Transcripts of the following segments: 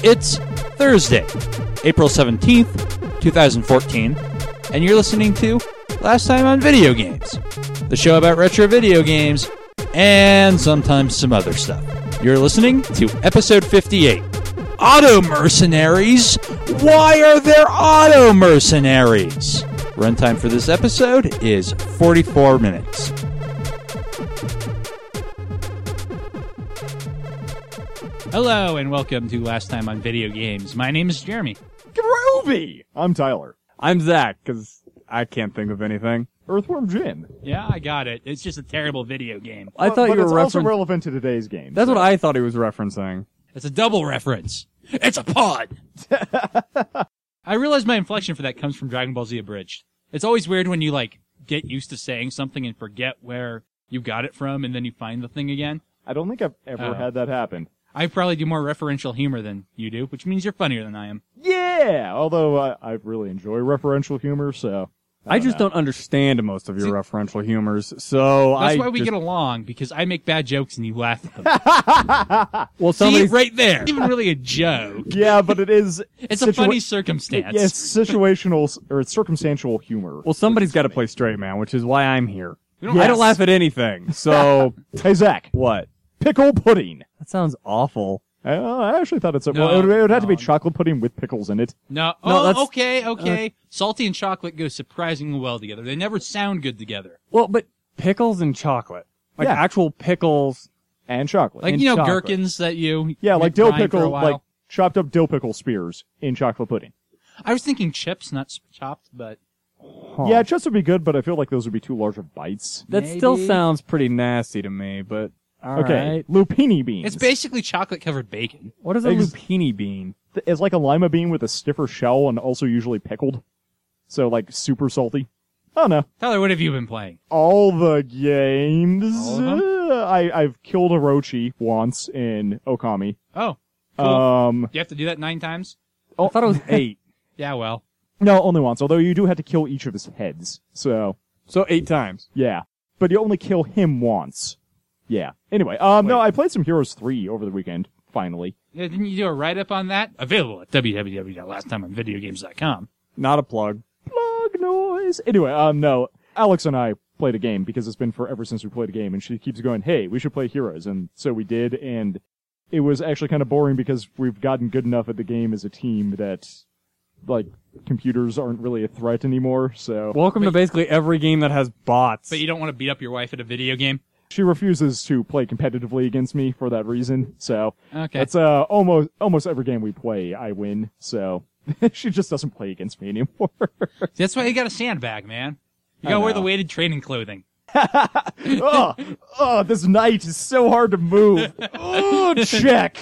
It's Thursday, April 17th, 2014, and you're listening to Last Time on Video Games, the show about retro video games and sometimes some other stuff. You're listening to episode 58. Auto mercenaries? Why are there auto mercenaries? Runtime for this episode is 44 minutes. Hello and welcome to Last Time on Video Games. My name is Jeremy. Groovy! I'm Tyler. I'm Zach, because I can't think of anything. Earthworm Jim. Yeah, I got it. It's just a terrible video game. I thought but you were it's also referencing... relevant to today's game. That's what I thought he was referencing. It's a double reference. It's a pod! I realize my inflection for that comes from Dragon Ball Z Abridged. It's always weird when you, get used to saying something and forget where you got it from and then you find the thing again. I don't think I've ever had that happen. I probably do more referential humor than you do, which means you're funnier than I am. Yeah! Although I really enjoy referential humor, so... I just don't understand most of your referential humors, so That's why we get along, because I make bad jokes and you laugh at them. Well, See, right there. It's even really a joke. Yeah, but it is... It's a funny circumstance. Yeah, it's situational, or it's circumstantial humor. Well, somebody's got to play straight man, which is why I'm here. Yes. I don't laugh at anything, so... Hey, Zach. What? Pickle pudding. That sounds awful. I actually thought it's... No, it would have to be no. chocolate pudding with pickles in it. No. No, that's- Okay. Salty and chocolate go surprisingly well together. They never sound good together. Well, but pickles and chocolate. Like Yeah. actual pickles. And chocolate. Like, And you know, chocolate. gherkins that you... Yeah, like you dill grind for a pickle, while. like chopped up dill pickle spears in chocolate pudding. I was thinking chips, not chopped, but... Huh. Yeah, chips would be good, but I feel like those would be too large of bites. That still Maybe. sounds pretty nasty to me, but... Okay, Alright. lupini beans. It's basically chocolate-covered bacon. What is a Ex- lupini bean? It's like a lima bean with a stiffer shell and also usually pickled. So, like, super salty. Oh, no. Tyler, what have you been playing? All the games. All of them? I've killed Orochi once in Okami. Oh, cool. Um, You have to do that 9 times? I thought it was 8. Yeah, well. no, only once, although you do have to kill each of his heads. So, So 8 times. yeah. But you only kill him once. Yeah. Anyway, no, I played some Heroes 3 over the weekend, finally. Yeah, didn't you do a write-up on that? Available at www.lasttimeonvideogames.com. Not a plug. Plug noise. Anyway, no, Alex and I played a game because it's been forever since we played a game, and she keeps going, hey, we should play Heroes, and so we did, and it was actually kind of boring because we've gotten good enough at the game as a team that, like, computers aren't really a threat anymore, so... Welcome to basically every game that has bots. But you don't want to beat up your wife at a video game? She refuses to play competitively against me for that reason, so... Okay. That's, almost every game we play, I win, so... she just doesn't play against me anymore. That's why you got a sandbag, man. You gotta I wear the know. weighted training clothing. This knight is so hard to move. Oh, check.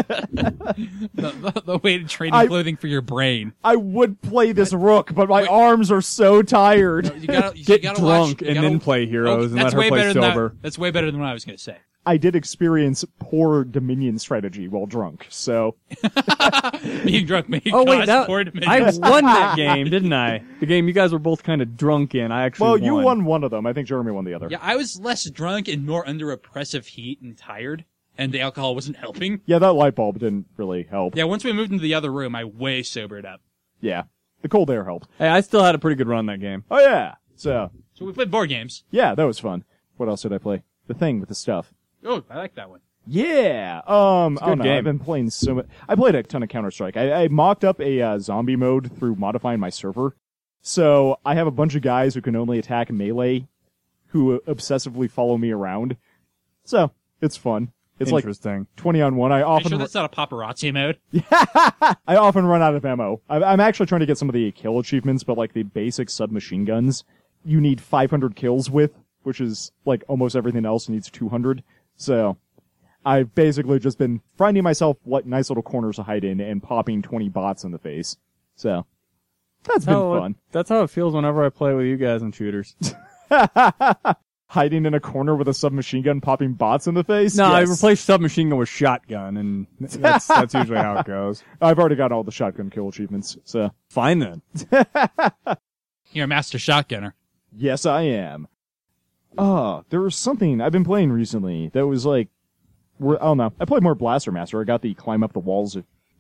The weighted training clothing for your brain. I would play this rook, but my arms are so tired. You gotta Get gotta drunk watch, you and gotta- then play Heroes and let that's her way play better than sober. that. That's way better than what I was gonna say. I did experience poor Dominion strategy while drunk, so... Being drunk may Oh cause wait, poor I Dominion. won that game, didn't I? The game you guys were both kind of drunk in. I actually Well, won. you won one of them. I think Jeremy won the other. Yeah, I was less drunk and more under oppressive heat and tired, and the alcohol wasn't helping. Yeah, that light bulb didn't really help. Yeah, once we moved into the other room, I way sobered up. Yeah. The cold air helped. Hey, I still had a pretty good run that game. Oh, yeah. So, So we played board games. yeah, that was fun. What else did I play? The Thing with the stuff. Oh, I like that one. Yeah. I don't know. game. I've been playing so much. I played a ton of Counter-Strike. I mocked up a zombie mode through modifying my server. So I have a bunch of guys who can only attack melee who obsessively follow me around. So it's fun. It's like Interesting. 20 on 1. I Are you often sure that's not a paparazzi mode? I often run out of ammo. I'm actually trying to get some of the kill achievements, but like the basic submachine guns, you need 500 kills with, which is like almost everything else needs 200. So I've basically just been finding myself what nice little corners to hide in and popping 20 bots in the face. So that's been fun. That's how it feels whenever I play with you guys in shooters. Hiding in a corner with a submachine gun, popping bots in the face. No, I Yes. replaced submachine gun with shotgun, and that's usually how it goes. I've already got all the shotgun kill achievements. So Fine then. You're a master shotgunner. yes, I am. There was something I've been playing recently that was like, I don't know. I played more Blaster Master. I got the climb up the walls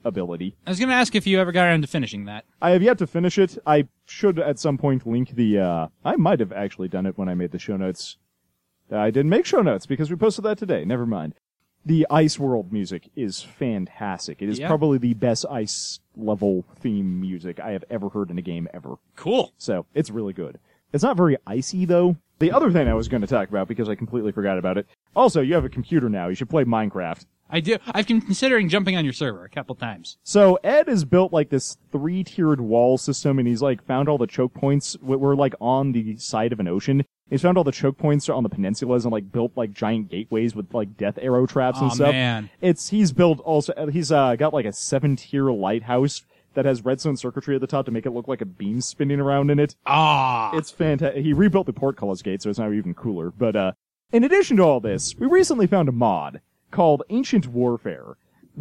ability. I was going to ask if you ever got around to finishing that. I have yet to finish it. I should at some point link the, I might have actually done it when I made the show notes. I didn't make show notes because we posted that today. Never mind. The Ice World music is fantastic. It is probably the best ice level theme music I have ever heard in a game ever. Cool. So, it's really good. It's not very icy, though. The other thing I was going to talk about, because I completely forgot about it. Also, you have a computer now. You should play Minecraft. I do. I've been considering jumping on your server a couple times. So, Ed has built, like, this 3-tiered wall system, and he's, like, found all the choke points. We're, like, on the side of an ocean. He's found all the choke points on the peninsulas and, like, built, like, giant gateways with, like, death arrow traps and stuff. Oh, man. He's built also, he's, got, like, a 7-tier lighthouse that has redstone circuitry at the top to make it look like a beam spinning around in it. Ah. It's fantastic. He rebuilt the portcullis gate, so it's now even cooler. But, in addition to all this, we recently found a mod called Ancient Warfare,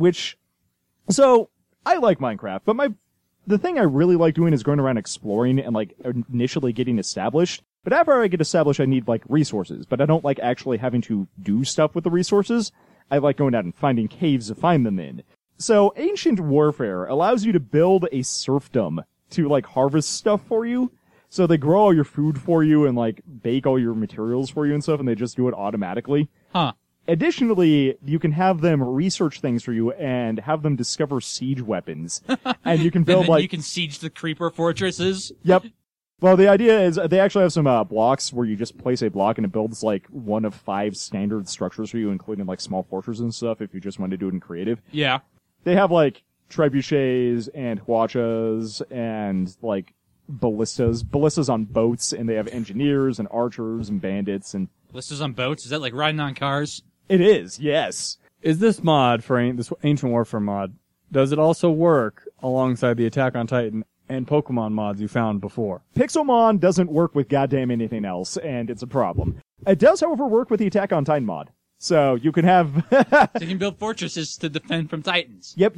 so, I like Minecraft, but the thing I really like doing is going around exploring and, like, initially getting established. But after I get established, I need, like, resources, but I don't like actually having to do stuff with the resources. I like going out and finding caves to find them in. So, Ancient Warfare allows you to build a serfdom to, like, harvest stuff for you. So they grow all your food for you and, like, bake all your materials for you and stuff, and they just do it automatically. Huh. Additionally, you can have them research things for you and have them discover siege weapons. And you can build, and then like... you can siege the creeper fortresses. Yep. Well, the idea is they actually have some blocks where you just place a block and it builds, like, one of 5 standard structures for you, including, like, small fortresses and stuff if you just want to do it in creative. Yeah. They have, like, trebuchets and hwachas and, like, ballistas on boats, and they have engineers and archers and bandits and... Ballistas on boats? Is that like riding on cars? It is, yes. Is this mod this Ancient Warfare mod, does it also work alongside the Attack on Titan and Pokemon mods you found before? Pixelmon doesn't work with goddamn anything else, and it's a problem. It does, however, work with the Attack on Titan mod. So you can have... So you can build fortresses to defend from Titans. Yep,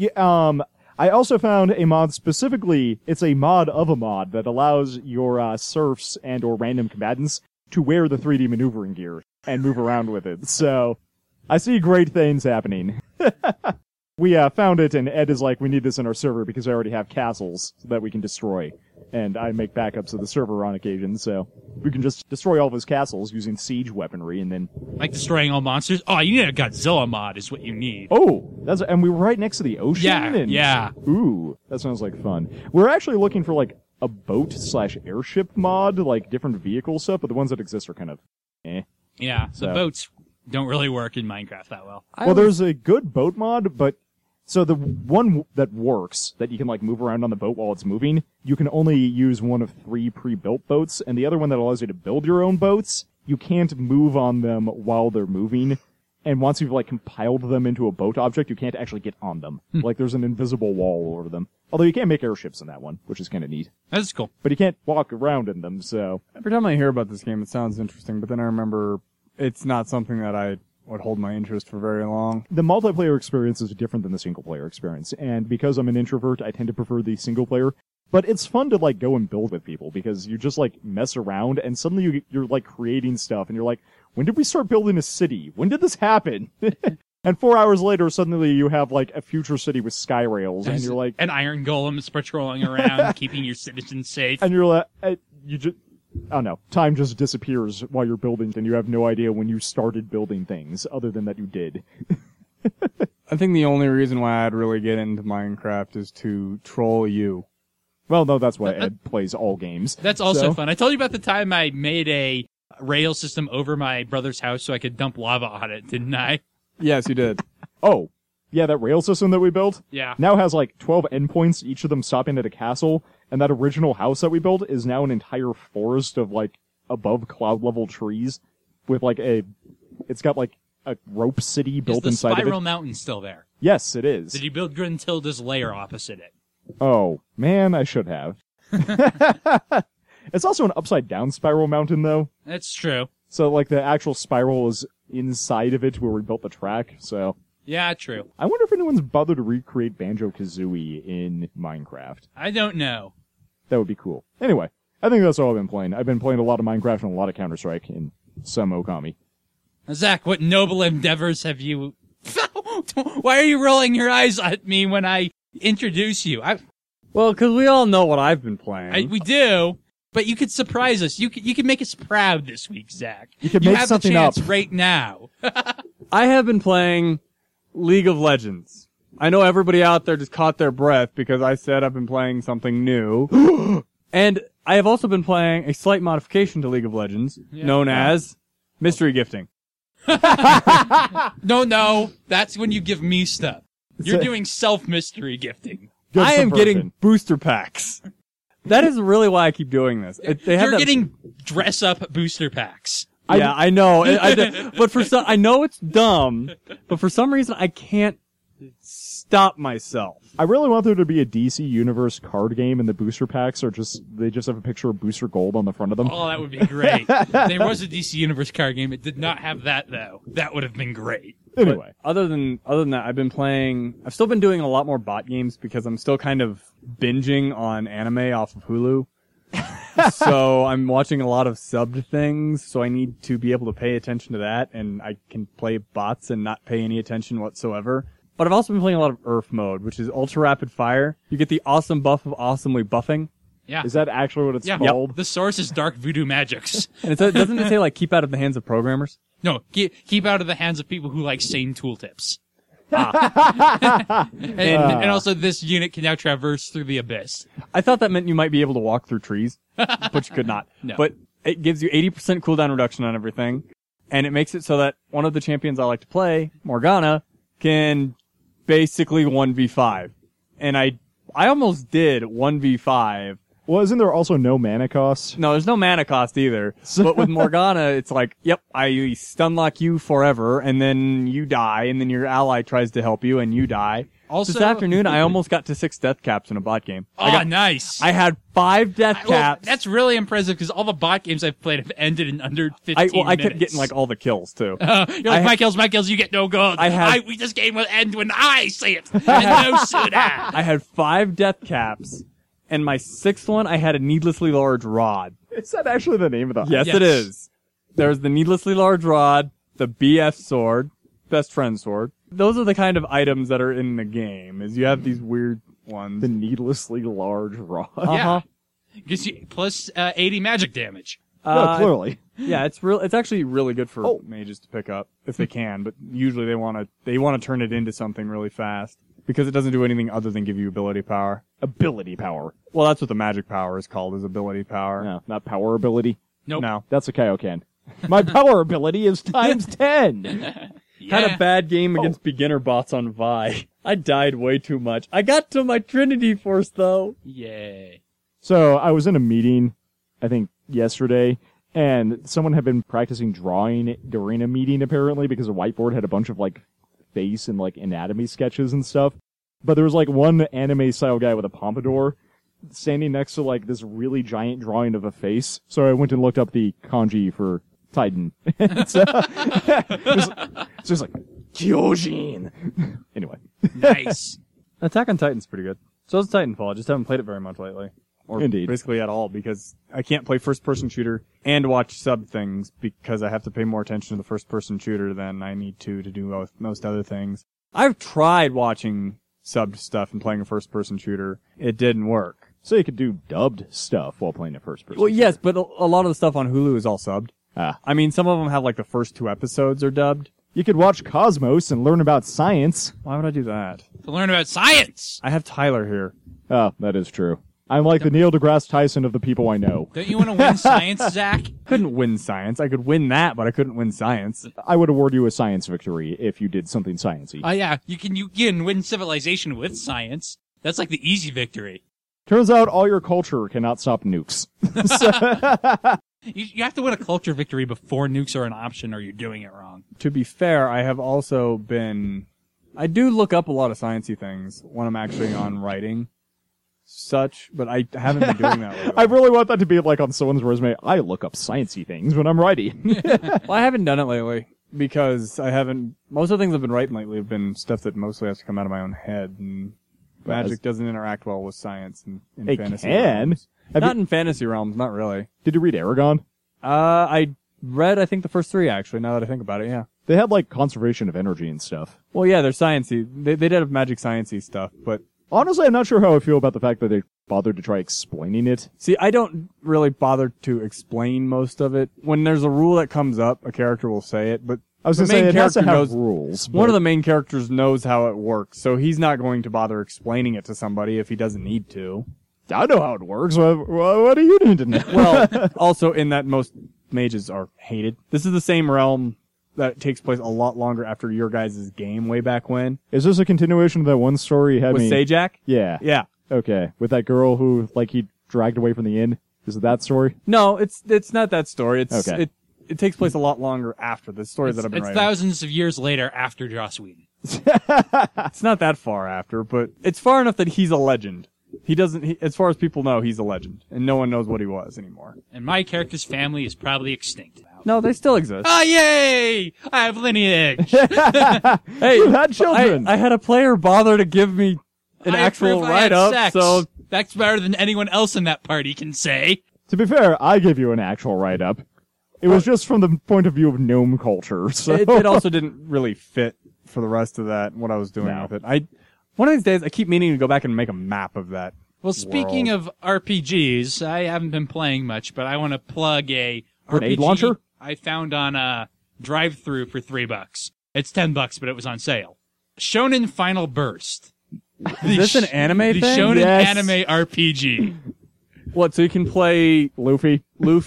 I also found a mod specifically, it's a mod of a mod that allows your serfs and or random combatants to wear the 3D maneuvering gear and move around with it. So, I see great things happening. We found it, and Ed is like, we need this in our server because I already have castles that we can destroy. And I make backups of the server on occasion, so we can just destroy all of his castles using siege weaponry, and then... Like destroying all monsters? Oh, you need a Godzilla mod is what you need. Oh, and we were right next to the ocean? Yeah. Ooh, that sounds like fun. We're actually looking for, like, a boat/airship mod, like different vehicle stuff, but the ones that exist are kind of Yeah, So- the boats don't really work in Minecraft that well. There's a good boat mod, but so the one that works, that you can like move around on the boat while it's moving, you can only use one of 3 pre-built boats, and the other one that allows you to build your own boats, you can't move on them while they're moving. And once you've, like, compiled them into a boat object, you can't actually get on them. Like, there's an invisible wall over them. Although you can make airships in that one, which is kind of neat. That's cool. But you can't walk around in them, so... Every time I hear about this game, it sounds interesting, but then I remember it's not something that I would hold my interest for very long. The multiplayer experience is different than the single-player experience, and because I'm an introvert, I tend to prefer the single-player. But it's fun to, like, go and build with people, because you just, like, mess around, and suddenly you're, like, creating stuff, and you're like, when did we start building a city? When did this happen? And 4 hours later, suddenly you have, like, a future city with sky rails, and you're like... And iron golems patrolling around, keeping your citizens safe. And you're like, you just... I don't know. Time just disappears while you're building, and you have no idea when you started building things, other than that you did. I think the only reason why I'd really get into Minecraft is to troll you. Well, no, that's why Ed plays all games. That's also So- fun. I told you about the time I made a rail system over my brother's house so I could dump lava on it, didn't I? Yes, you did. Oh, yeah, that rail system that we built Yeah. now has like 12 endpoints, each of them stopping at a castle, and that original house that we built is now an entire forest of like above cloud level trees with like it's got like a rope city built Is the inside of spiral it. mountain still there? Yes, it is. Did you build Gruntilda's lair opposite it? Oh, man, I should have. It's also an upside down spiral mountain though. That's true. So like the actual spiral is inside of it where we built the track, so Yeah, true. I wonder if anyone's bothered to recreate Banjo-Kazooie in Minecraft. I don't know. That would be cool. Anyway, I think that's all I've been playing. I've been playing a lot of Minecraft and a lot of Counter-Strike and some Okami. Zach, what noble endeavors have you... Why are you rolling your eyes at me when I introduce you. Well, because we all know what I've been playing. We do, but you could surprise us. You could make us proud this week, Zach. You could make have something the chance up. right now. I have been playing League of Legends. I know everybody out there just caught their breath because I said I've been playing something new. And I have also been playing a slight modification to League of Legends known as mystery gifting. No, that's when you give me stuff. You're doing self-mystery gifting. Good I am subversion. getting booster packs. That is really why I keep doing this. You're getting dress-up booster packs. Yeah, I know. But I know it's dumb, but for some reason I can't stop myself. I really want there to be a DC Universe card game, and the booster packs they just have a picture of Booster Gold on the front of them. Oh, that would be great. There was a DC Universe card game. It did not have that, though. That would have been great. Anyway, But other than that, I've still been doing a lot more bot games because I'm still kind of binging on anime off of Hulu. So I'm watching a lot of subbed things, so I need to be able to pay attention to that, and I can play bots and not pay any attention whatsoever. But I've also been playing a lot of Earth mode, which is ultra rapid fire. You get the awesome buff of awesomely buffing. Yeah. is that actually what it's Yeah. called? The source is Dark Voodoo Magics. And doesn't it say like keep out of the hands of programmers? No, keep out of the hands of people who like sane tooltips. And also this unit can now traverse through the abyss. I thought that meant you might be able to walk through trees, but you could not. No. But it gives you 80% cooldown reduction on everything, and it makes it so that one of the champions I like to play, Morgana, can basically 1v5. And I almost did 1v5. Well, isn't there also no mana cost? No, there's no mana cost either. But with Morgana, it's like, yep, I stun lock you forever, and then you die, and then your ally tries to help you, and you die. Also, This afternoon, I almost got to 6 death caps in a bot game. Nice. I had 5 death Well, caps. that's really impressive because all the bot games I've played have ended in under 15 I minutes. kept getting like all the kills too. You're like, my kills, you get no gold. This game will end when I say it. And no sooner. I had 5 death caps, and my 6th one, I had a needlessly large rod. Is that actually the name of the? Yes, Yes. it is. There's the needlessly large rod, the BF sword, best friend sword. Those are the kind of items that are in the game. Is you have these weird ones. The needlessly large rod. Yeah. Gives you plus 80 magic damage. No, clearly. Yeah, it's actually really good for Oh. mages to pick up if they can, but usually they want to turn it into something really fast because it doesn't do anything other than give you ability power. Ability power. Well, that's what the magic power is called, is ability power. No, not power ability. Nope. No. That's a Kaioken. My power ability is times 10. Yeah. Had a bad game against beginner bots on Vi. I died way too much. I got to my Trinity Force though. Yay. So I was in a meeting, I think yesterday, and someone had been practicing drawing during a meeting apparently because a whiteboard had a bunch of like face and like anatomy sketches and stuff. But there was like one anime style guy with a pompadour standing next to like this really giant drawing of a face. So I went and looked up the kanji for Titan. So it's just like Kyojin. Anyway. Nice. Attack on Titan's pretty good. So is Titanfall. I just haven't played it very much lately. Or Indeed. basically at all, because I can't play first-person shooter and watch sub things because I have to pay more attention to the first-person shooter than I need to do most other things. I've tried watching subbed stuff and playing a first-person shooter. It didn't work. So you could do dubbed stuff while playing a first person. Well, yes, but a lot of the stuff on Hulu is all subbed. Ah. I mean, some of them have like the first 2 episodes are dubbed. You could watch Cosmos and learn about science. Why would I do that? To learn about science. I have Tyler here. Oh, that is true. I'm like the Neil deGrasse Tyson of the people I know. Don't you want to win science, Zach? Couldn't win science. I could win that, but I couldn't win science. I would award you a science victory if you did something sciencey. Yeah. You can win civilization with science. That's like the easy victory. Turns out all your culture cannot stop nukes. You have to win a culture victory before nukes are an option or you're doing it wrong. To be fair, I have also been... I do look up a lot of sciencey things when I'm actually on writing such, but I haven't been doing that lately. I really want that to be like on someone's resume. I look up sciencey things when I'm writing. Well, I haven't done it lately because I haven't... Most of the things I've been writing lately have been stuff that mostly has to come out of my own head, and magic doesn't interact well with science in It fantasy can. realms. Have Not you- in fantasy realms, not really. Did you read Aragon? I read, I think, the first 3, actually, now that I think about it, yeah. They had like conservation of energy and stuff. Well, yeah, they're sciencey. They did have magic sciencey stuff, but Honestly, I'm not sure how I feel about the fact that they bothered to try explaining it. See, I don't really bother to explain most of it. When there's a rule that comes up, a character will say it, but I was the going to say, main it has to character have knows- rules. one but- of the main characters knows how it works, so he's not going to bother explaining it to somebody if he doesn't need to. I know how it works. What do you need to know? Well, also in that most mages are hated. This is the same realm that takes place a lot longer after your guys' game way back when. Is this a continuation of that one story you had With me... Sajak? Yeah. Yeah. Okay. With that girl who, like, he dragged away from the inn? Is it that story? No, it's not that story. It's Okay. it takes place a lot longer after the story that I've been It's writing. thousands of years later after Joss Whedon. It's not that far after, but it's far enough that he's a legend. As far as people know, he's a legend, and no one knows what he was anymore. And my character's family is probably extinct. No, they still exist. Ah, yay! I have lineage. Hey, You had children. I had a player bother to give me an I actual approve I had write-up, sex. so That's better than anyone else in that party can say. To be fair, I gave you an actual write-up. It was just from the point of view of gnome culture, so... it also didn't really fit for the rest of that, what I was doing No. with it. One of these days, I keep meaning to go back and make a map of that. Well, speaking of RPGs, I haven't been playing much, but I want to plug a Grenade RPG launcher? I found on a drive-through for $3. It's $10, but it was on sale. Shonen Final Burst. Is this an anime The thing? Shonen Yes. anime RPG. What, so you can play Luffy.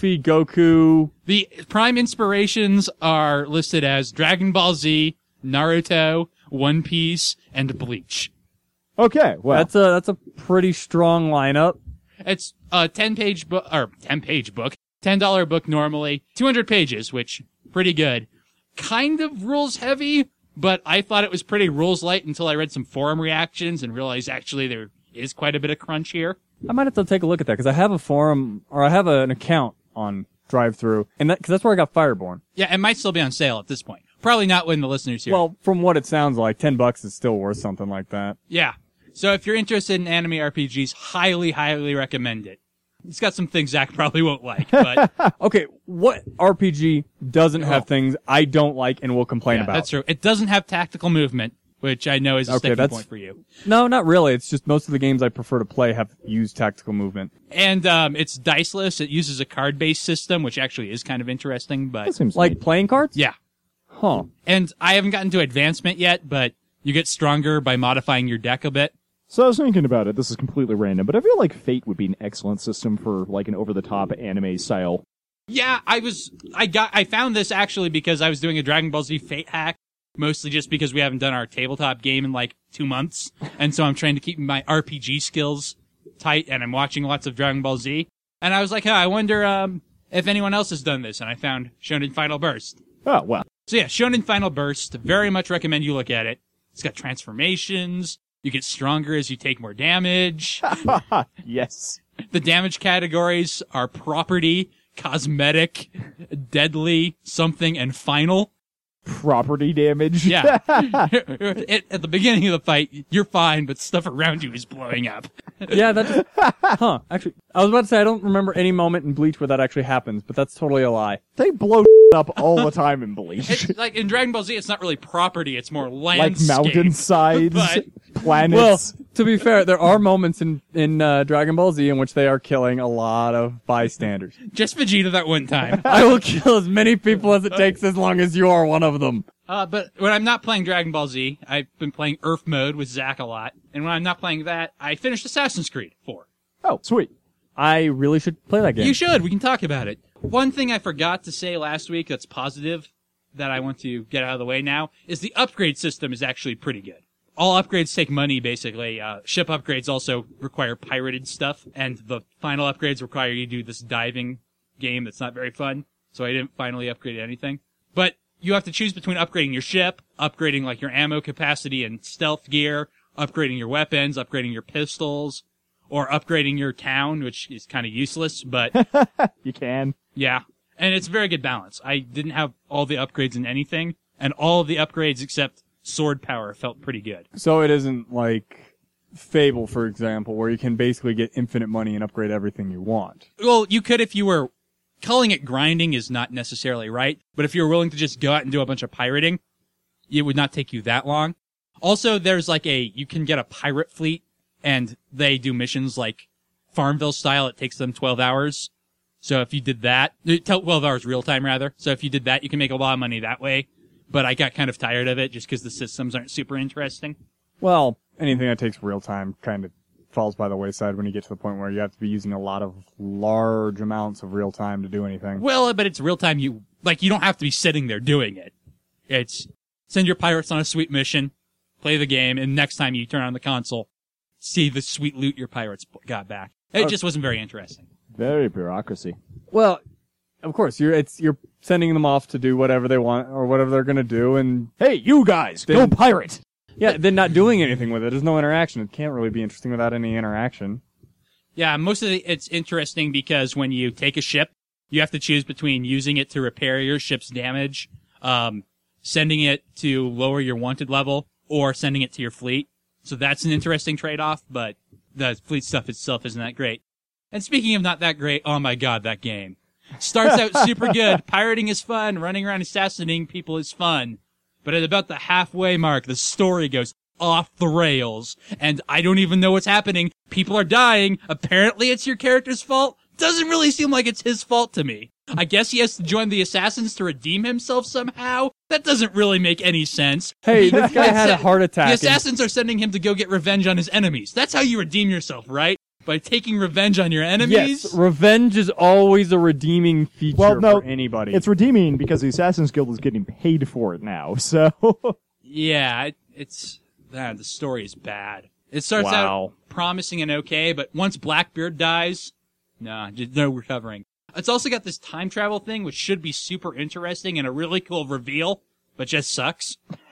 Goku... The prime inspirations are listed as Dragon Ball Z, Naruto, One Piece, and Bleach. Okay, well... That's a pretty strong lineup. It's a 10-page book, or 10-page book, $10 book normally, 200 pages, which pretty good. Kind of rules heavy, but I thought it was pretty rules light until I read some forum reactions and realized actually there is quite a bit of crunch here. I might have to take a look at that, because I have a forum, or I have an account on DriveThru, and because that's where I got Fireborn. Yeah, it might still be on sale at this point. Probably not when the listeners hear it. Well, from what it sounds like, $10 is still worth something like that. Yeah. So if you're interested in anime RPGs, highly, highly recommend it. It's got some things Zach probably won't like, but Okay, what RPG doesn't have things I don't like and will complain yeah, about? that's true. It doesn't have tactical movement, which I know is a Okay, sticking that's- point for you. No, not really. It's just most of the games I prefer to play have used tactical movement. And it's diceless. It uses a card-based system, which actually is kind of interesting, but That seems Like neat. playing cards? yeah. Huh. And I haven't gotten to advancement yet, but you get stronger by modifying your deck a bit. So I was thinking about it. This is completely random, but I feel like Fate would be an excellent system for like an over-the-top anime style. Yeah, I found this actually because I was doing a Dragon Ball Z Fate hack, mostly just because we haven't done our tabletop game in like 2 months, and so I'm trying to keep my RPG skills tight, and I'm watching lots of Dragon Ball Z, and I was like, I wonder if anyone else has done this, and I found Shonen Final Burst. Oh, well. So yeah, Shonen Final Burst, very much recommend you look at it. It's got transformations, you get stronger as you take more damage. Yes. The damage categories are property, cosmetic, deadly, something, and final. Property damage. Yeah. At the beginning of the fight, you're fine, but stuff around you is blowing up. Yeah, that just... Huh. Actually, I was about to say I don't remember any moment in Bleach where that actually happens, but that's totally a lie. They blow up all the time in Bleach. It's like in Dragon Ball Z, it's not really property, it's more Like landscape. mountainsides, But- planets. Well, to be fair, there are moments in Dragon Ball Z in which they are killing a lot of bystanders. Just Vegeta that one time. I will kill as many people as it takes as long as you are one of them. But when I'm not playing Dragon Ball Z, I've been playing Earth mode with Zack a lot. And when I'm not playing that, I finished Assassin's Creed 4. Oh, sweet. I really should play that game. You should. We can talk about it. One thing I forgot to say last week that's positive that I want to get out of the way now is the upgrade system is actually pretty good. All upgrades take money, basically. Ship upgrades also require pirated stuff, and the final upgrades require you to do this diving game that's not very fun, so I didn't finally upgrade anything. But you have to choose between upgrading your ship, upgrading like your ammo capacity and stealth gear, upgrading your weapons, upgrading your pistols, or upgrading your town, which is kind of useless, but You can. yeah. And it's a very good balance. I didn't have all the upgrades in anything, and all of the upgrades except sword power felt pretty good. So it isn't like Fable, for example, where you can basically get infinite money and upgrade everything you want. Well, you could if you were... Calling it grinding is not necessarily right, but if you're willing to just go out and do a bunch of pirating, it would not take you that long. Also, there's like you can get a pirate fleet and they do missions like Farmville style. It takes them 12 hours. So if you did that, 12 hours real time rather. So if you did that, you can make a lot of money that way. But I got kind of tired of it just because the systems aren't super interesting. Well, anything that takes real time kind of falls by the wayside when you get to the point where you have to be using a lot of large amounts of real time to do anything. Well, but it's real time. You don't have to be sitting there doing it. It's send your pirates on a sweet mission, play the game, and next time you turn on the console, see the sweet loot your pirates got back. It just wasn't very interesting. Very bureaucracy. Well, of course, you're sending them off to do whatever they want or whatever they're going to do, and Hey, you guys, go pirate! yeah, then not doing anything with it. There's no interaction. It can't really be interesting without any interaction. Yeah, most of it's interesting because when you take a ship, you have to choose between using it to repair your ship's damage, sending it to lower your wanted level, or sending it to your fleet. So that's an interesting trade-off, but the fleet stuff itself isn't that great. And speaking of not that great, oh my god, that game. Starts out super good. Pirating is fun. Running around assassinating people is fun. But at about the halfway mark, the story goes off the rails. And I don't even know what's happening. People are dying. Apparently it's your character's fault. Doesn't really seem like it's his fault to me. I guess he has to join the assassins to redeem himself somehow. That doesn't really make any sense. Hey, this guy had a heart attack. The assassins are sending him to go get revenge on his enemies. That's how you redeem yourself, right? By taking revenge on your enemies? Yes, revenge is always a redeeming feature for anybody. It's redeeming because the Assassin's Guild is getting paid for it now, so... Yeah, the story is bad. It starts out promising and okay, but once Blackbeard dies, no recovering. It's also got this time travel thing, which should be super interesting and a really cool reveal, but just sucks.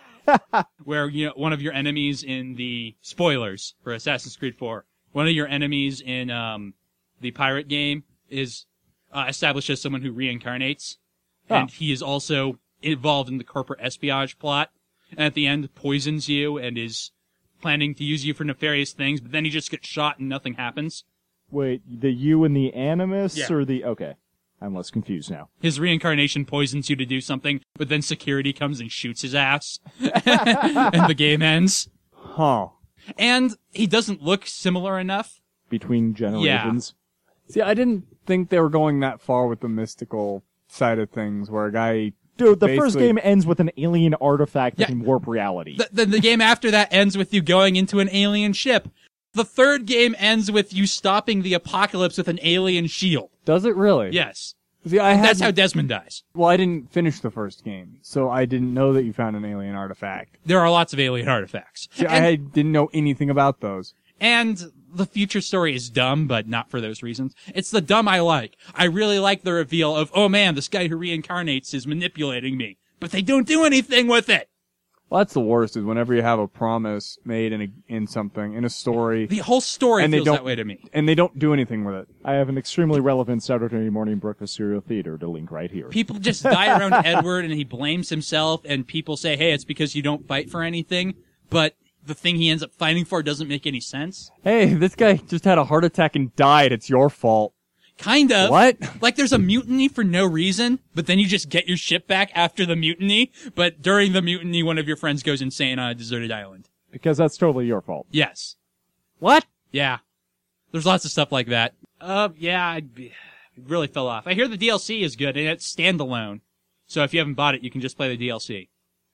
Where, one of your enemies in the spoilers for Assassin's Creed 4, one of your enemies in the pirate game is established as someone who reincarnates, and he is also involved in the corporate espionage plot, and at the end poisons you and is planning to use you for nefarious things, but then he just gets shot and nothing happens. Wait, the you and the Animus, Yeah. or the... Okay, I'm less confused now. His reincarnation poisons you to do something, but then security comes and shoots his ass, and the game ends. Huh. And he doesn't look similar enough. Between generations. See, I didn't think they were going that far with the mystical side of things, where a guy... Dude, the first game ends with an alien artifact that can warp reality. The game after that ends with you going into an alien ship. The third game ends with you stopping the apocalypse with an alien shield. Does it really? Yes. See, That's how Desmond dies. Well, I didn't finish the first game, so I didn't know that you found an alien artifact. There are lots of alien artifacts. See, I didn't know anything about those. And the future story is dumb, but not for those reasons. It's the dumb I like. I really like the reveal of, oh man, this guy who reincarnates is manipulating me. But they don't do anything with it. Well, that's the worst, is whenever you have a promise made in something, in a story, The whole story And they feels don't- that way to me. and they don't do anything with it. I have an extremely relevant Saturday morning breakfast cereal theater to link right here. People just die around Edward and he blames himself and people say, hey, it's because you don't fight for anything. But the thing he ends up fighting for doesn't make any sense. Hey, this guy just had a heart attack and died. It's your fault. Kind of. What? Like there's a mutiny for no reason, but then you just get your ship back after the mutiny. But during the mutiny, one of your friends goes insane on a deserted island. Because that's totally your fault. Yes. What? Yeah. There's lots of stuff like that. Yeah, it really fell off. I hear the DLC is good and it's standalone. So if you haven't bought it, you can just play the DLC.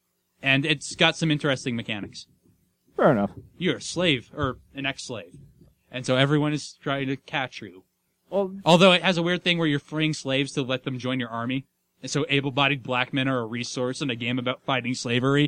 And it's got some interesting mechanics. Fair enough. You're a slave, or an ex-slave. And so everyone is trying to catch you. Well, Although it has a weird thing where you're freeing slaves to let them join your army. And so able-bodied black men are a resource in a game about fighting slavery.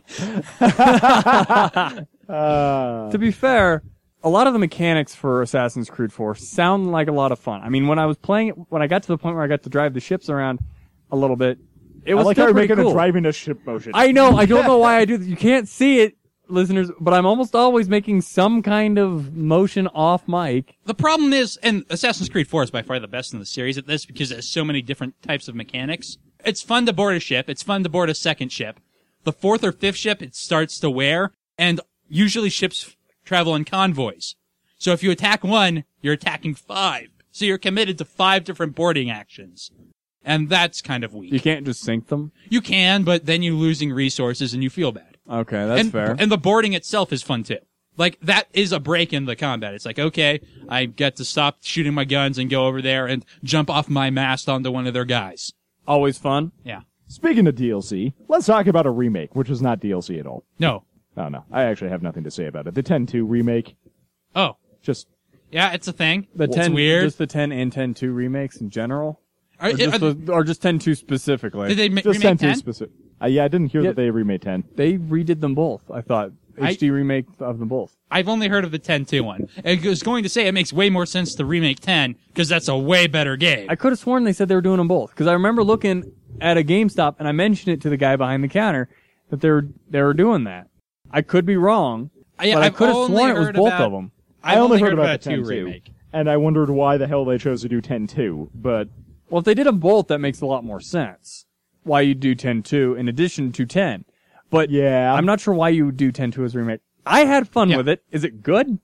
to be fair, a lot of the mechanics for Assassin's Creed 4 sound like a lot of fun. I mean, when I was playing it, when I got to the point where I got to drive the ships around a little bit, it was I like still how you're pretty making cool. a driving a ship motion. I know. I don't know why I do that. You can't see it, listeners, but I'm almost always making some kind of motion off mic. The problem is, and Assassin's Creed 4 is by far the best in the series at this because it has so many different types of mechanics. It's fun to board a ship. It's fun to board a second ship. The fourth or fifth ship, it starts to wear, and usually ships travel in convoys. So if you attack one, you're attacking 5. So you're committed to 5 different boarding actions. And that's kind of weak. You can't just sink them. You can, but then you're losing resources and you feel bad. Okay, that's and, fair. And the boarding itself is fun too. Like, that is a break in the combat. It's like, okay, I get to stop shooting my guns and go over there and jump off my mast onto one of their guys. Always fun. Yeah. Speaking of DLC, let's talk about a remake, which is not DLC at all. No. Oh, no. I actually have nothing to say about it. The 10-2 remake, Oh. just... Yeah, it's a thing. The It's 10, weird. just the 10 and 10-2 remakes in general? Are- Or just, are- or just 10-2 specifically? did they Just remake 10-2 10? specific. Yeah, I didn't hear Yeah. that they remade 10. They redid them both, I thought. HD remake of them both. I've only heard of the 10-2 one. I was going to say it makes way more sense to remake 10, because that's a way better game. I could have sworn they said they were doing them both, because I remember looking at a GameStop and I mentioned it to the guy behind the counter that they were doing that. I could be wrong, but I I've could have only sworn it was heard both about- of them. I only heard about the the 2 10-2. remake. And I wondered why the hell they chose to do 10-2, but... Well, if they did them both, that makes a lot more sense. Why you do 10-2 in addition to 10. But Yeah. I'm not sure why you would do 10-2 as a remake. I had fun Yeah. with it. Is it good?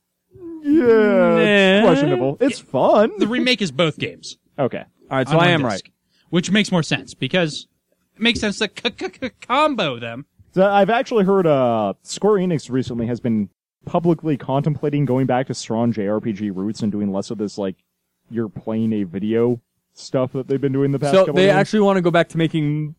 Yeah, it's Nah. questionable. It's fun. The remake is both games. Okay. All right, so on I one am disc, right. Which makes more sense, because it makes sense to combo them. So I've actually heard Square Enix recently has been publicly contemplating going back to strong JRPG roots and doing less of this, like, you're playing a video stuff that they've been doing the past So couple they of years. actually want to go back to making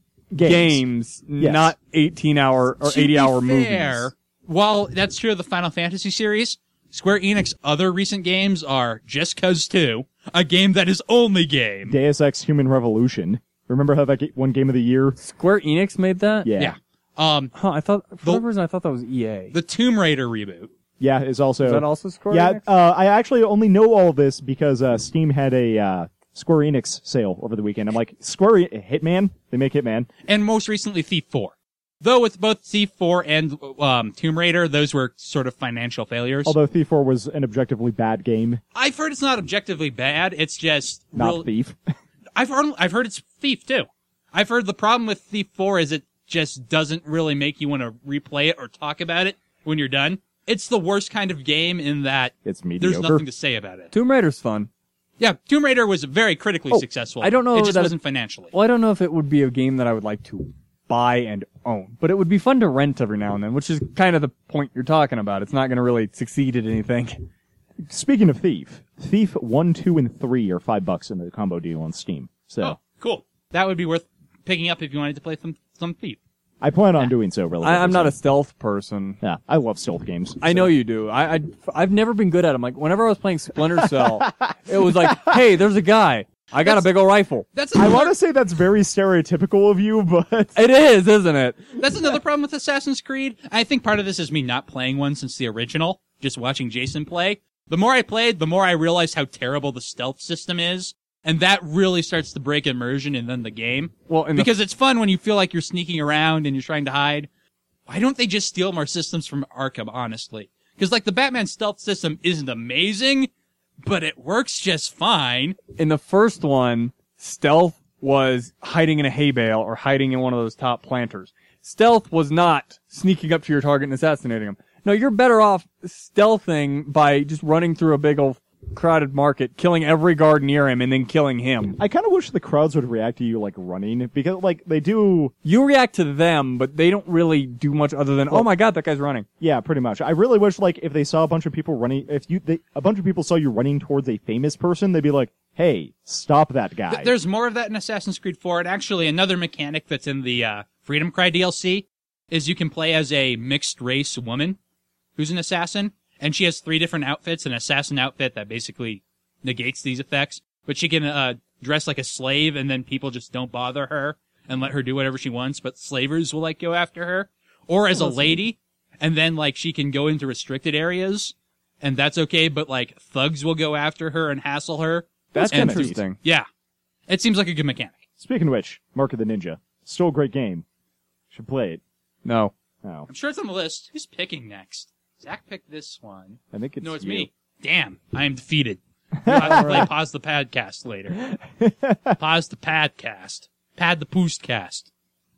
games, Yes. not 18-hour or To be 80-hour fair, movies. while that's true of the Final Fantasy series, Square Enix other recent games are Just Cause 2, a game that is only game. Deus Ex Human Revolution. Remember how that won Game of the Year? Square Enix made that? Yeah. Yeah. Huh, I thought, for some reason I thought that was EA. The Tomb Raider reboot. Yeah, is also... Is that also Square Yeah, Enix? I actually only know all of this because Steam had a Square Enix sale over the weekend. I'm like, Hitman? They make Hitman. And most recently, Thief 4. Though with both Thief 4 and Tomb Raider, those were sort of financial failures. Although Thief 4 was an objectively bad game, I've heard it's not objectively bad, it's just... not Thief. I've heard it's Thief, too. I've heard the problem with Thief 4 is it just doesn't really make you want to replay it or talk about it when you're done. It's the worst kind of game in that It's mediocre. there's nothing to say about it. Tomb Raider's fun. Yeah, Tomb Raider was very critically successful. I don't know It just that wasn't financially. Well, I don't know if it would be a game that I would like to buy and own, but it would be fun to rent every now and then, which is kind of the point you're talking about. It's not going to really succeed at anything. Speaking of Thief, Thief 1, 2, and 3 are $5 in the combo deal on Steam. So Oh, cool. That would be worth picking up if you wanted to play some Thief. I plan on doing so relatively I'm not a soon. stealth person. Yeah, I love stealth games. I know you do. I've never been good at them. Like, whenever I was playing Splinter Cell, it was like, hey, there's a guy. I got a big old rifle. That's I another, want to say that's very stereotypical of you, but It is, isn't it? that's another problem with Assassin's Creed. I think part of this is me not playing one since the original, just watching Jason play. The more I played, the more I realized how terrible the stealth system is. And that really starts to break immersion in then the game. Well, Because it's fun when you feel like you're sneaking around and you're trying to hide. Why don't they just steal more systems from Arkham, honestly? Because, like, the Batman stealth system isn't amazing, but it works just fine. in the first one, stealth was hiding in a hay bale or hiding in one of those top planters. Stealth was not sneaking up to your target and assassinating him. No, you're better off stealthing by just running through a big old crowded market, killing every guard near him, and then killing him. I kind of wish the crowds would react to you like running, because like they do. You react to them, but they don't really do much other than, oh my god, that guy's running. Yeah, pretty much. I really wish like if they saw a bunch of people running, a bunch of people saw you running towards a famous person, they'd be like, "Hey, stop that guy." There's more of that in Assassin's Creed 4, and actually another mechanic that's in the Freedom Cry DLC is you can play as a mixed-race woman who's an assassin, and she has 3 different outfits, an assassin outfit that basically negates these effects, but she can dress like a slave, and then people just don't bother her and let her do whatever she wants, but slavers will, like, go after her. Or as a lady, and then, like, she can go into restricted areas, and that's okay, but, like, thugs will go after her and hassle her. That's And- interesting. Yeah. It seems like a good mechanic. Speaking of which, Mark of the Ninja, still a great game. Should play it. No. Oh, I'm sure it's on the list. Who's picking next? Zach picked this one. I think it's No, it's you. me. Damn, I am defeated. You'll have to play Pause the Padcast later. Pause the Padcast. Pad the Poostcast.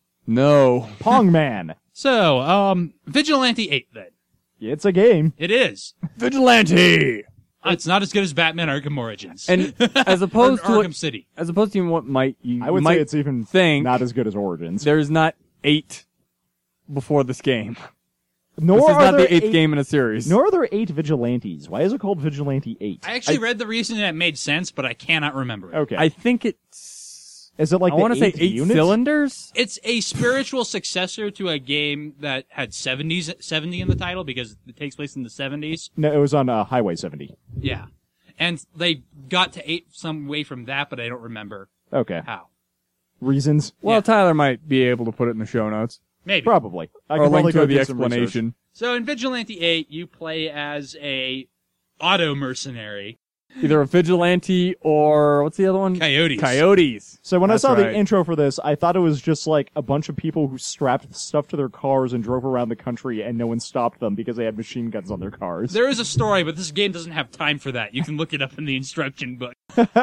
No. Pong Man. So, Vigilante 8 then. It's a game. It is. Vigilante! It's not as good as Batman Arkham Origins. And as or opposed to Arkham City. as opposed to what you I would might say it's even think not as good as Origins. there's not 8 before this game. Nor This is are not there the 8th eight- game in a series. Nor are there 8 vigilantes. Why is it called Vigilante 8? I actually read the reason and it made sense, but I cannot remember it. Okay. I think it's... Is it like I the want to say 8 units? cylinders? It's a spiritual successor to a game that had 70 in the title because it takes place in the 70s. No, it was on Highway 70. Yeah. And they got to 8 some way from that, but I don't remember Okay. how. Reasons? Well, Yeah. Tyler might be able to put it in the show notes. Maybe. Probably. I Or could probably link to go the do some research. explanation. So in Vigilante 8, you play as a auto mercenary. Either a vigilante or... What's the other one? Coyotes. Coyotes. So when That's I saw the right. intro for this, I thought it was just like a bunch of people who strapped stuff to their cars and drove around the country and no one stopped them because they had machine guns on their cars. There is a story, but this game doesn't have time for that. You can look it up in the instruction book.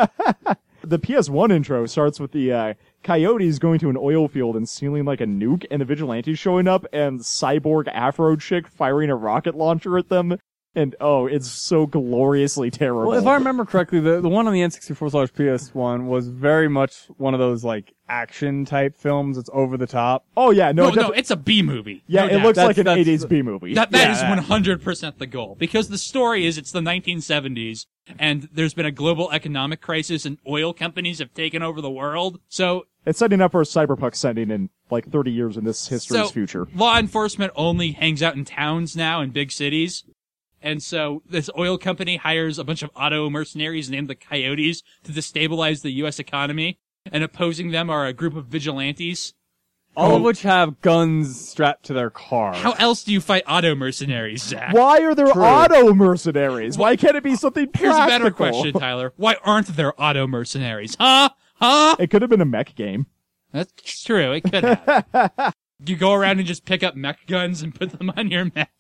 The PS1 intro starts with the coyotes going to an oil field and stealing like a nuke and the vigilantes showing up and cyborg afro chick firing a rocket launcher at them. And oh, it's so gloriously terrible. Well, if I remember correctly, the one on the N64/PS1 was very much one of those, like, action-type films. It's over the top. Oh yeah, no, No, it's a B movie. yeah, No it doubt. looks like an That's- 80s B movie. That Yeah, is yeah. 100% the goal. Because the story is it's the 1970s, and there's been a global economic crisis, and oil companies have taken over the world. So, It's setting up for a cyberpunk setting in like 30 years in this history's future. law enforcement only hangs out in towns now, in big cities. And so this oil company hires a bunch of auto mercenaries named the Coyotes to destabilize the U.S. economy. And opposing them are a group of vigilantes. All of which have guns strapped to their car. How else do you fight auto mercenaries, Zach? Why are there True. auto mercenaries? Why can't it be something Here's practical? a better question, Tyler. Why aren't there auto mercenaries? Huh? Huh? It could have been a mech game. That's true. It could have. You go around and just pick up mech guns and put them on your mech.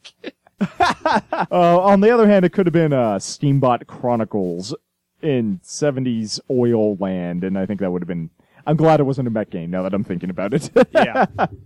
On the other hand, it could have been Steambot Chronicles in 70s oil land, and I think that would have been... I'm glad it wasn't a mech game, now that I'm thinking about it. Yeah.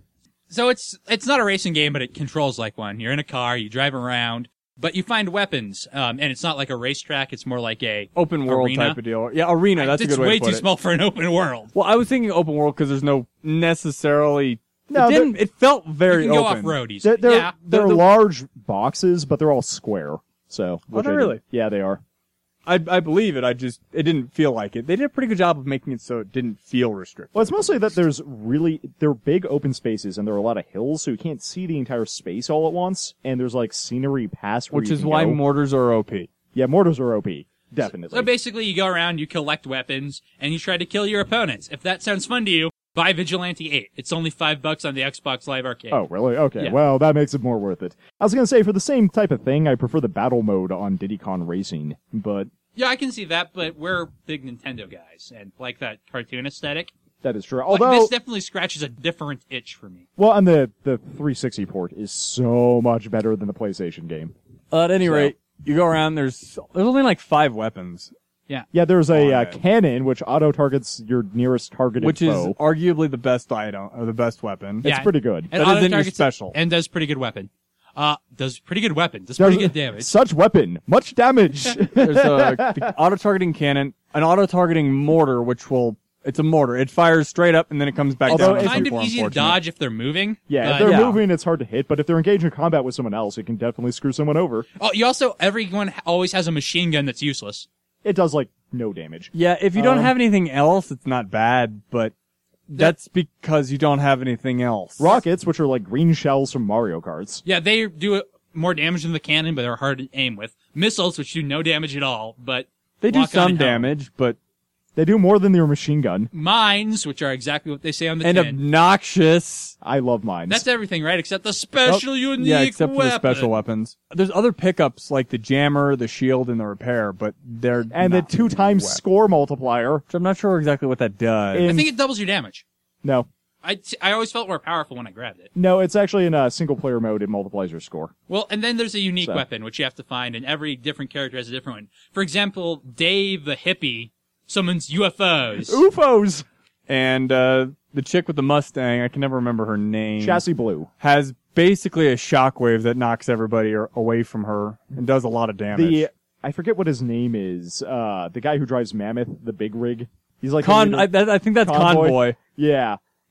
So it's not a racing game, but it controls like one. You're in a car, you drive around, but you find weapons. And it's not like a racetrack, it's more like a Open world arena. type of deal. Yeah, arena. That's a It's good way way to put too it. small for an open world. Well, I was thinking open world because there's no necessarily... No, it didn't. It felt You very can go open. off-road easily. They're Yeah. they're the- large boxes, but they're all square. So, Oh, which they're I really? did- Yeah, they are. I believe it. It didn't feel like it. They did a pretty good job of making it so it didn't feel restricted. Well, it's mostly that they're big open spaces, and there are a lot of hills, so you can't see the entire space all at once, and there's like scenery past where Which you is can why go. mortars are OP. Yeah, mortars are OP. Definitely. So basically, you go around, you collect weapons, and you try to kill your opponents. If that sounds fun to you, buy Vigilante 8. It's only $5 on the Xbox Live Arcade. Oh, really? Okay. Yeah. Well, that makes it more worth it. I was gonna say, for the same type of thing, I prefer the battle mode on Diddy Kong Racing, but Yeah, I can see that, but we're big Nintendo guys, and like that cartoon aesthetic. that is true. Like, Although, this definitely scratches a different itch for me. well, and the 360 port is so much better than the PlayStation game. At any rate, you go around. There's only like 5 weapons, Yeah, there's a Oh, man. cannon which auto targets your nearest targeted which is foe. arguably the best item or the best weapon. It's pretty good. And That auto isn't your targets special. and does pretty good weapon. Does pretty good weapon. Does Does- pretty good damage. Such weapon, much damage. There's the auto-targeting cannon, an auto-targeting mortar, it's a mortar. It fires straight up and then it comes back Although down. it's It's Kind of unfortunate. easy to dodge if they're moving. Yeah, if but- they're yeah. moving, it's hard to hit, but if they're engaged in combat with someone else, it can definitely screw someone over. Oh, you also, everyone always has a machine gun that's useless. It does, like, no damage. Yeah, if you don't have anything else, it's not bad, but that's because you don't have anything else. Rockets, which are like green shells from Mario Karts. Yeah, they do more damage than the cannon, but they're hard to aim with. Missiles, which do no damage at all, but They do lock on some and home. damage, but They do more than your machine gun. Mines, which are exactly what they say on the and tin. obnoxious. I love mines. That's everything, right? Except the special unique Yeah, except for weapon. the special weapons. There's other pickups like the jammer, the shield, and the repair, but they're and the not 2 times weapons. score multiplier. Which I'm not sure exactly what that does. In- I think it doubles your damage. No. I always felt more powerful when I grabbed it. No, it's actually in a single player mode. It multiplies your score. Well, and then there's a unique So. weapon, which you have to find, and every different character has a different one. For example, Dave the hippie summons UFOs. UFOs! And the chick with the Mustang, I can never remember her name, Chassis blue. has basically a shockwave that knocks everybody away from her and does a lot of damage. I forget what his name is. The guy who drives Mammoth, the big rig. He's like I think that's Convoy. Convoy. Yeah.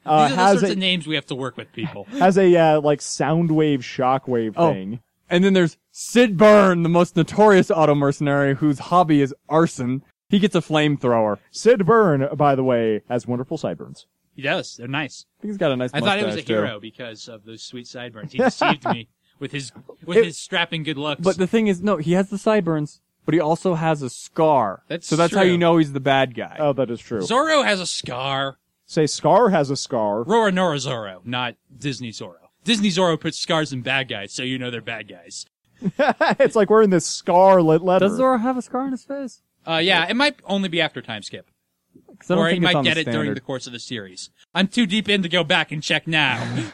These are the has sorts a of names we have to work with, people. has a like sound wave shockwave Oh. thing. And then there's Sid Byrne, the most notorious auto mercenary whose hobby is arson. He gets a flamethrower. Sid Byrne, by the way, has wonderful sideburns. He does. They're nice. I think he's got a nice I mustache, thought he was a too. hero because of those sweet sideburns. He deceived me with his strapping good looks. But the thing is, no, he has the sideburns, but he also has a scar. That's so that's how true. you know he's the bad guy. Oh, that is true. Zorro has a scar. Say Scar has a scar. Roronoa Zorro, not Disney Zorro. Disney Zorro puts scars in bad guys, so you know they're bad guys. It's like wearing this scarlet letter. Does Zorro have a scar on his face? Yeah, it might only be after time skip. 'Cause I don't Or he think it's might on the get it during standard. the course of the series. I'm too deep in to go back and check now.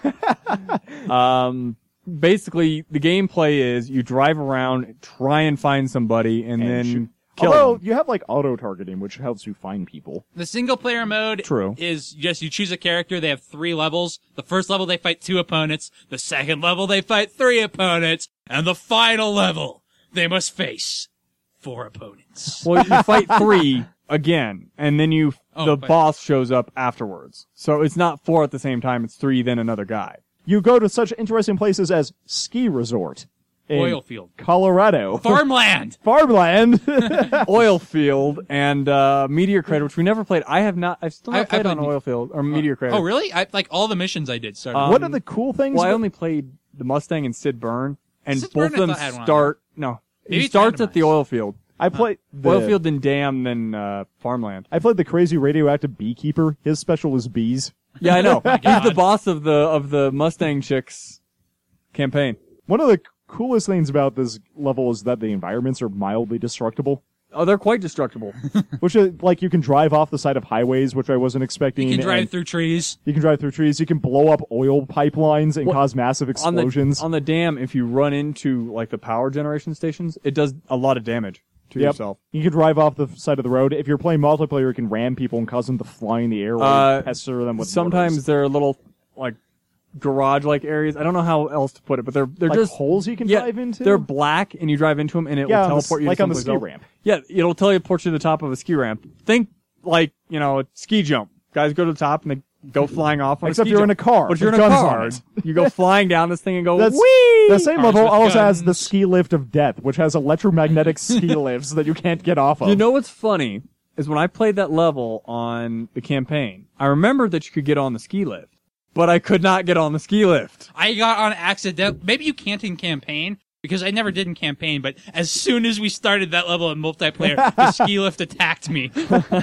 Basically, the gameplay is you drive around, try and find somebody, and then shoot. kill Although them. you have like auto targeting, which helps you find people. The single player mode True. is just you choose a character. They have 3 levels. The first level they fight 2 opponents. The second level they fight 3 opponents. And the final level they must face 4 opponents. Well, you fight 3 again, and then the but- boss shows up afterwards. So it's not 4 at the same time, it's 3, then another guy. You go to such interesting places as Ski Resort in Oil field. Colorado. Farmland! Farmland. Oil Field and Meteor Crater, which we never played. I've still not I played on played- Oil Field or Meteor Crater. Oh, really? Like all the missions I did started. What are the cool things? Well, I that- only played the Mustang and Sid Byrne, and Sid both Byrne, I of them thought had one on start. No, Maybe he it's starts at the randomized. Oil Field. I played Oil Field, then Dam, then Farmland. I played the crazy radioactive beekeeper. His special is bees. Yeah, I know. He's the God. boss of the Mustang Chicks campaign. One of the coolest things about this level is that the environments are mildly destructible. Oh, they're quite destructible. Which is, like, you can drive off the side of highways, which I wasn't expecting. You can drive and through trees. You can drive through trees. You can blow up oil pipelines and Well, cause massive explosions. On the dam, if you run into like the power generation stations, it does a lot of damage to Yep. yourself. You can drive off the side of the road. If you're playing multiplayer, you can ram people and cause them to fly in the air or pester them with Sometimes mortars. there are little like garage-like areas. I don't know how else to put it, but they're like just holes you can yeah, drive into. They're black, and you drive into them, and it Yeah, will on the teleport s- you like to on the someplace ski else. ramp. Yeah, it'll teleport you to the top of a ski ramp. Think like a ski jump. Guys go to the top and they go flying off. On Except a ski you're in jump. a car But you're with in a guns car. on it. You go flying down this thing and go That's whee. the same Cars level with also has guns. the ski lift of death, which has electromagnetic ski lifts that you can't get off of. You know what's funny is when I played that level on the campaign, I remembered that you could get on the ski lift, but I could not get on the ski lift. I got on accident. Maybe you can't in campaign because I never did in campaign. But as soon as we started that level in multiplayer, the ski lift attacked me.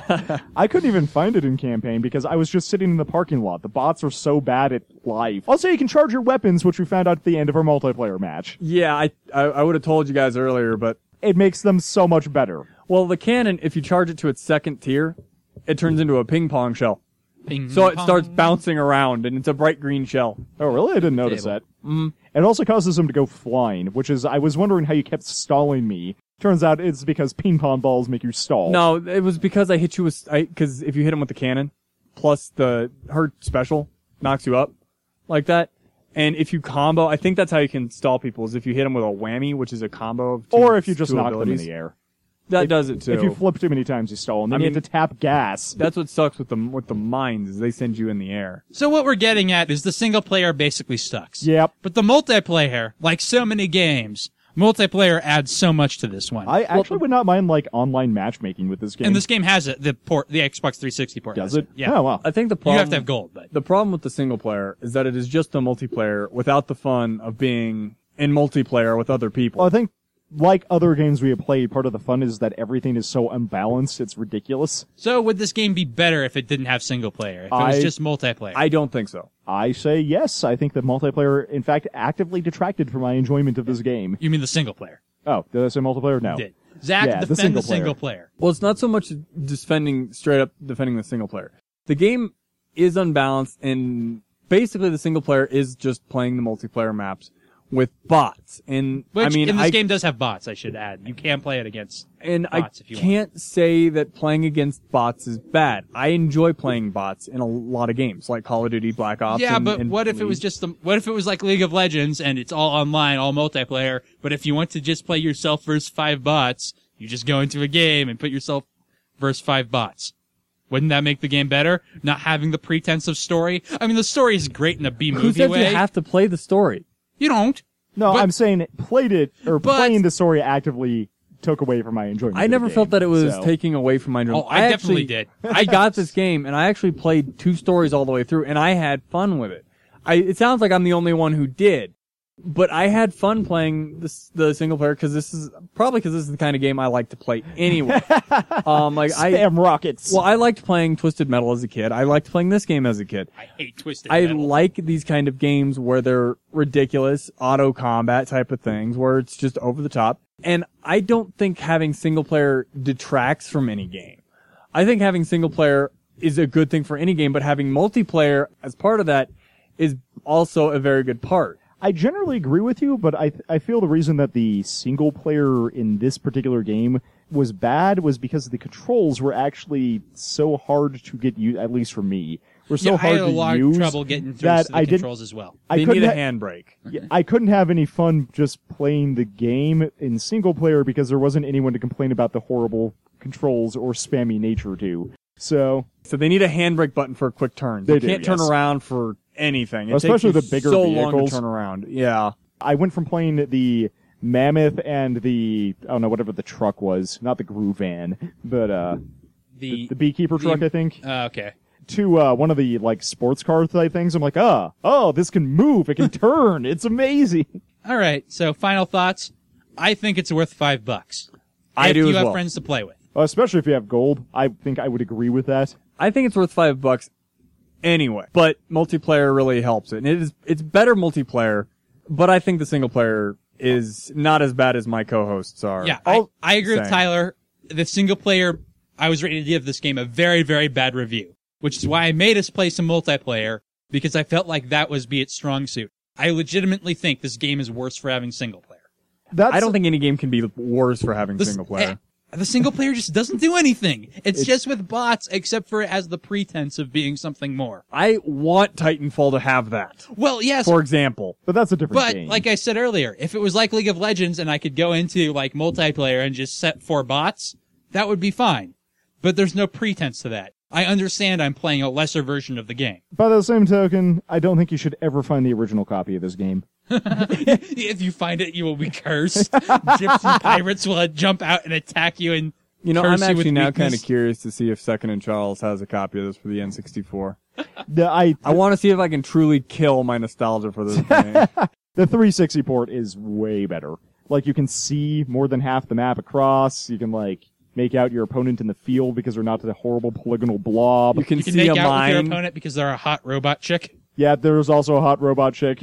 I couldn't even find it in campaign because I was just sitting in the parking lot. The bots are so bad at life. Also, you can charge your weapons, which we found out at the end of our multiplayer match. Yeah, I would have told you guys earlier, but It makes them so much better. well, the cannon, if you charge it to its second tier, it turns into a ping pong shell. Ping So it pong. starts bouncing around, and it's a bright green shell. Oh, really? I didn't notice Table. that. It also causes them to go flying, which is, I was wondering how you kept stalling me. Turns out it's because ping pong balls make you stall. No, it was because I hit you with, because if you hit him with the cannon, plus her special knocks you up like that. And if you combo, I think that's how you can stall people, is if you hit them with a whammy, which is a combo of two, Or if you just two knock abilities. them in the air. That does it too. If you flip too many times, you stall, and then I you mean- have to tap gas. That's what sucks with the mines, is they send you in the air. So what we're getting at is the single player basically sucks. Yep. But the multiplayer, like so many games, multiplayer adds so much to this one. I actually would not mind, like, online matchmaking with this game. And this game has it. The Xbox 360 port. Does has it? Yeah. Oh, wow. I think the You problem have to have gold, but the problem with the single player is that it is just a multiplayer without the fun of being in multiplayer with other people. Well, I think, like other games we have played, part of the fun is that everything is so unbalanced, it's ridiculous. so would this game be better if it didn't have single player? If it was I- just multiplayer? I don't think so. I say yes. I think that multiplayer, in fact, actively detracted from my enjoyment of this game. You mean the single player? Oh, did I say multiplayer? No. Did. Zach, Yeah, the defend the single single player. player. Well, it's not so much straight up defending the single player. The game is unbalanced, and basically the single player is just playing the multiplayer maps with bots. And Which, I mean, in this game does have bots, I should add. You can play it against bots if you want. can't say that playing against bots is bad. I enjoy playing bots in a lot of games, like Call of Duty, Black Ops. Yeah, and, but and what if it was League. just what if it was like League of Legends and it's all online, all multiplayer, but if you want to just play yourself versus 5 bots, you just go into a game and put yourself versus 5 bots. Wouldn't that make the game better? Not having the pretense of story? I mean, the story is great in a B-movie Who says way. you have to play the story? You don't. No, But- I'm saying But- playing the story actively took away from my enjoyment. I of the never game, felt that it was so. taking away from my enjoyment. Oh, I definitely did. I got this game, and I actually played 2 stories all the way through, and I had fun with it. It sounds like I'm the only one who did. But I had fun playing the single player because this is the kind of game I like to play anyway. Spam rockets. Well, I liked playing Twisted Metal as a kid. I liked playing this game as a kid. I hate Twisted I Metal. like these kind of games where they're ridiculous, auto combat type of things, where it's just over the top. And I don't think having single player detracts from any game. I think having single player is a good thing for any game, but having multiplayer as part of that is also a very good part. I generally agree with you, but I feel the reason that the single player in this particular game was bad was because the controls were actually so hard to get used, at least for me. Were so I hard had a to lot use of trouble getting through that the I didn't. controls as well. I They couldn't need a ha- handbrake. Yeah, I couldn't have any fun just playing the game in single player because there wasn't anyone to complain about the horrible controls or spammy nature to. So they need a handbrake button for quick turns. They You do, can't turn yes. around for anything. It Especially takes you the bigger so vehicles. long to turn around. Yeah. I went from playing the Mammoth and the, I don't know, whatever the truck was, not the Groo van, but the Beekeeper truck, I think, Okay. to one of the like sports car type things. I'm like, oh, this can move, it can turn, it's amazing. All right. So, final thoughts. I think it's worth $5. I if do you as have well. friends to play with. Especially if you have gold, I think I would agree with that. I think it's worth $5 anyway, but multiplayer really helps it. And it's better multiplayer, but I think the single player is not as bad as my co-hosts are. Yeah, I'll I agree with say. Tyler. The single player, I was ready to give this game a very, very bad review, which is why I made us play some multiplayer, because I felt like that was its strong suit. I legitimately think this game is worse for having single player. I don't think any game can be worse for having single player. The single player just doesn't do anything. It's just with bots, except for it has the pretense of being something more. I want Titanfall to have that, Well, yes, for example. But that's a different but game. like I said earlier, if it was like League of Legends and I could go into like multiplayer and just set 4 bots, that would be fine. But there's no pretense to that. I understand I'm playing a lesser version of the game. By the same token, I don't think you should ever find the original copy of this game. If you find it, you will be cursed. Gypsy pirates will jump out and attack you and You know, curse I'm you with actually now weakness. kind of curious to see if Second and Charles has a copy of this for the N64. I want to see if I can truly kill my nostalgia for this game. The 360 port is way better. Like, you can see more than half the map across. You can, like, make out your opponent in the field because they're not a horrible polygonal blob. You can You can see make a out with your mine. opponent because they're a hot robot chick. Yeah, there's also a hot robot chick.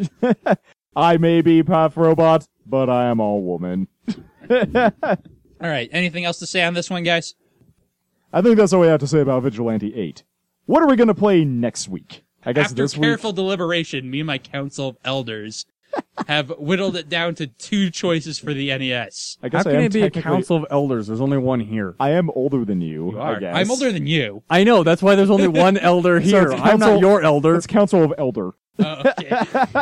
I may be half robot, but I am all woman. All right. Anything else to say on this one, guys? I think that's all we have to say about Vigilante 8. What are we going to play next week? I guess After this careful deliberation, me and my council of elders have whittled it down to 2 choices for the NES. I How guess can I am it be a technically- council of elders? There's only one here. I am older than you, You I are. guess. I'm older than you. I know, that's why there's only one elder So here. it's I'm not council- your elder. It's Council of Elder. Okay.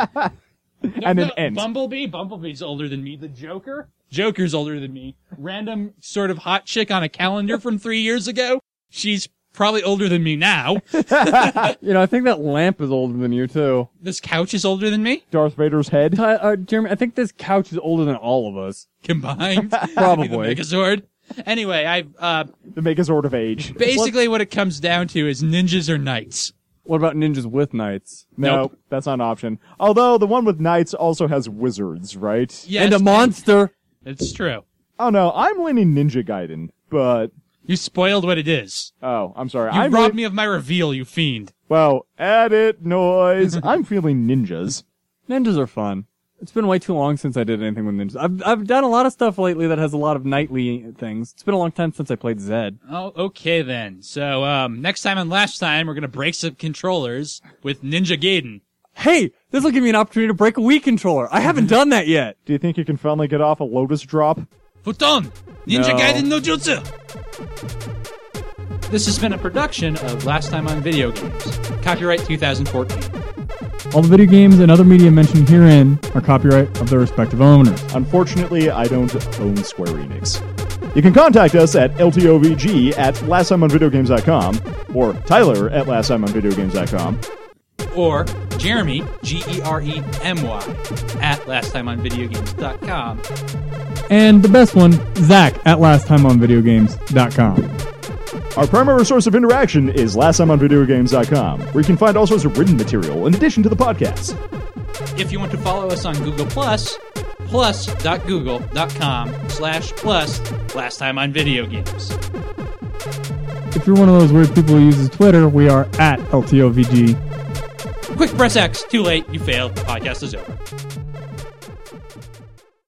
And an Ent. Bumblebee? Bumblebee's older than me. The Joker? Joker's older than me. Random sort of hot chick on a calendar from 3 years ago? She's probably older than me now. You know, I think that lamp is older than you, too. This couch is older than me? Darth Vader's head. Jeremy, I think this couch is older than all of us. Combined? Probably. The Megazord? Anyway, The Megazord of Age. basically what it comes down to is ninjas or knights. What about ninjas with knights? No, Nope. that's not an option. Although the one with knights also has wizards, right? Yes, And a monster. It's true. Oh no, I'm leaning Ninja Gaiden, but You spoiled what it is. oh, I'm sorry. You I'm robbed me of my reveal, you fiend. Well, edit noise. I'm feeling ninjas. Ninjas are fun. It's been way too long since I did anything with ninjas. I've done a lot of stuff lately that has a lot of knightly things. It's been a long time since I played Zed. Oh, okay then. So, next time and last time, we're gonna break some controllers with Ninja Gaiden. Hey, this will give me an opportunity to break a Wii controller. I haven't done that yet. Do you think you can finally get off a Lotus drop? Futon! Ninja No. Gaiden no Jutsu! This has been a production of Last Time on Video Games. Copyright 2014. All the video games and other media mentioned herein are copyright of their respective owners. Unfortunately, I don't own Square Enix. You can contact us at LTOVG at lasttimeonvideogames.com or Tyler at lasttimeonvideogames.com. Or Jeremy, Geremy, at lasttimeonvideogames.com. And the best one, Zach at lasttimeonvideogames.com. Our primary source of interaction is lasttimeonvideogames.com, where you can find all sorts of written material in addition to the podcast. If you want to follow us on Google+, plus.google.com/plus lasttimeonvideogames. If you're one of those weird people who uses Twitter, we are at LTOVG. Quick press X. Too late. You failed. The podcast is over.